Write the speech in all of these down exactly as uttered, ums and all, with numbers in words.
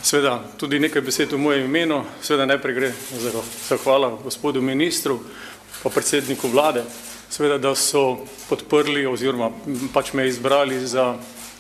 Seveda tudi nekaj besed v mojem imenu, seveda najprej gre za zahvala gospodu ministru pa predsedniku vlade, seveda, da so podprli oziroma pač me izbrali za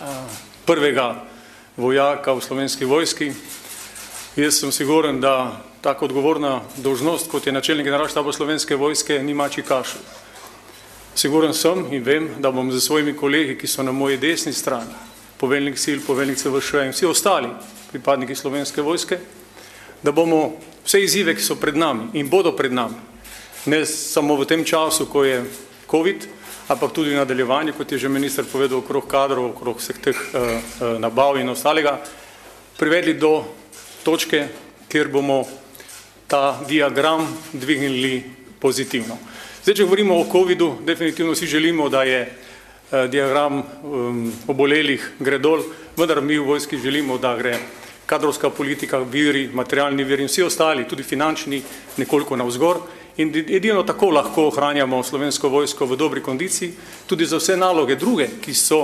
prvega vojaka v Slovenski vojski. Jaz sem siguren, da tako odgovorna dolžnost, kot je načelnik generalštaba Slovenske vojske, ni mačji kašelj. Siguren sem in vem, da bom z svojimi kolegi, ki so na moji desni strani, poveljnik sil, poveljnik C V Š in vsi ostali pripadniki Slovenske vojske, da bomo vse izzive, ki so pred nami in bodo pred nami, ne samo v tem času, ko je covid, ampak tudi v nadaljevanju, kot je že minister povedal, okrog kadrov, okrog vseh teh uh, nabav in ostalega, privedli do točke, kjer bomo ta diagram dvignili pozitivno. Zdaj, če govorimo o covidu, definitivno si želimo, da je uh, diagram um, obolelih gre dol, vendar mi v vojski želimo, da gre kadrovska politika, viri, materialni viri in vsi ostali, tudi finančni, nekoliko navzgor. In edino tako lahko ohranjamo Slovensko vojsko v dobri kondiciji, tudi za vse naloge druge, ki so,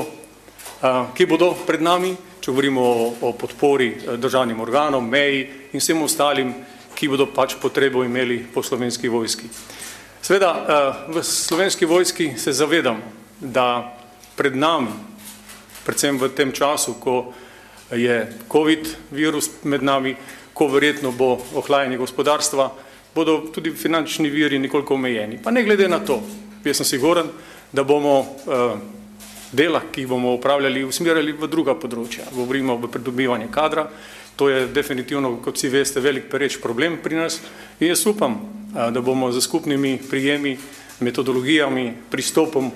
ki bodo pred nami, če govorimo o, o podpori državnim organom, meji in vsem ostalim, ki bodo pač potrebo imeli po Slovenski vojski. Seveda, v Slovenski vojski se zavedamo, da pred nami, predvsem v tem času, ko je covid virus med nami, ko verjetno bo ohlajanje gospodarstva, bodo tudi finančni viri nekoliko omejeni. Pa ne glede na to, jaz sem siguren, da bomo uh, dela, ki jih bomo upravljali, usmerjali v druga področja. Govorimo o pridobivanju kadra, to je definitivno, kot vsi veste, velik pereč problem pri nas in jaz upam, uh, da bomo z skupnimi prijemi, metodologijami, pristopom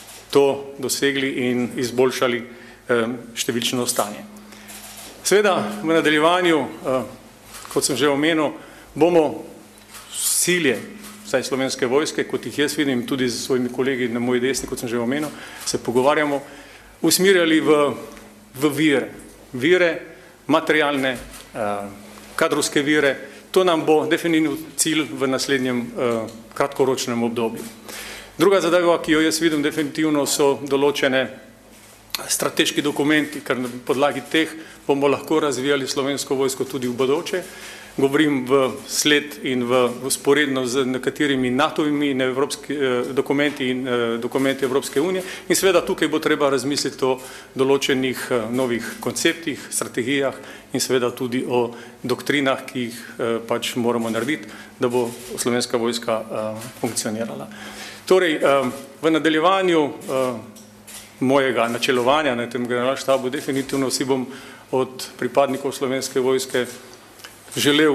to dosegli in izboljšali um, številčno stanje. Seveda, v nadaljevanju, uh, kot sem že omenil, bomo cilje, vsaj Slovenske vojske, kot jih jaz vidim, tudi z svojimi kolegi na moji desni, kot sem že omenil, se pogovarjamo, usmirjali v, v vire, vire, materialne, eh, kadrovske vire, to nam bo definitivno cilj v naslednjem eh, kratkoročnem obdobju. Druga zadeva, ki jo jaz vidim definitivno, so določene strateški dokumenti, ker na podlagi teh bomo lahko razvijali Slovensko vojsko tudi v bodoče. Govorim v sled in v usporedno z nekaterimi NATO-vimi eh, dokumenti in eh, dokumenti Evropske unije in seveda tukaj bo treba razmisliti o določenih eh, novih konceptih, strategijah in seveda tudi o doktrinah, ki jih eh, pač moramo narediti, da bo Slovenska vojska eh, funkcionirala. Torej, eh, v nadaljevanju eh, mojega načelovanja na tem generalštabu definitivno si bom od pripadnikov Slovenske vojske želel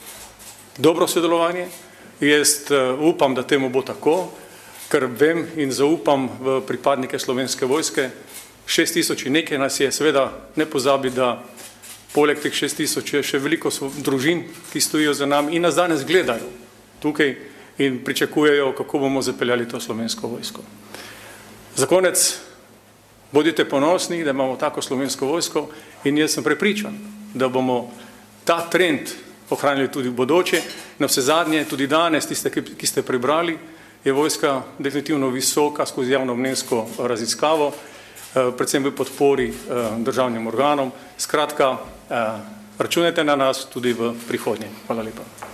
dobro sodelovanje. Jaz upam, da temu bo tako, ker vem in zaupam v pripadnike Slovenske vojske. Šest tisoč in nekaj nas je, seveda ne pozabi, da poleg teh šest tisoč je še veliko družin, ki stojijo za nami in nas danes gledajo tukaj in pričakujejo, kako bomo zapeljali to Slovensko vojsko. Za konec, bodite ponosni, da imamo tako Slovensko vojsko in jaz sem prepričan, da bomo ta trend ohranili tudi v bodoče. Na vse zadnje, tudi danes, tiste, ki ste prebrali, je vojska definitivno visoka skozi javnomnenjsko raziskavo, predvsem v podpori državnim organom. Skratka, računajte na nas tudi v prihodnje. Hvala lepa.